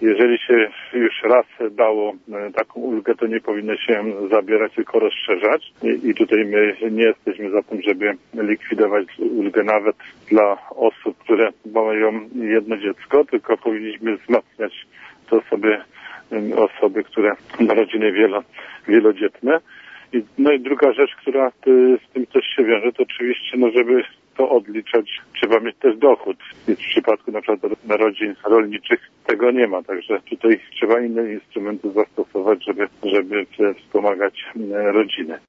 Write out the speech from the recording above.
jeżeli się już raz dało taką ulgę, to nie powinno się zabierać, tylko rozszerzać. I tutaj my nie jesteśmy za tym, żeby likwidować ulgę nawet dla osób, które mają jedno dziecko, tylko powinniśmy wzmacniać te osoby, które ma rodziny wielodzietne. No i druga rzecz, która z tym też się wiąże, to oczywiście, żeby to odliczać, trzeba mieć też dochód. W przypadku na przykład rodzin rolniczych tego nie ma, także tutaj trzeba inne instrumenty zastosować, żeby wspomagać rodziny.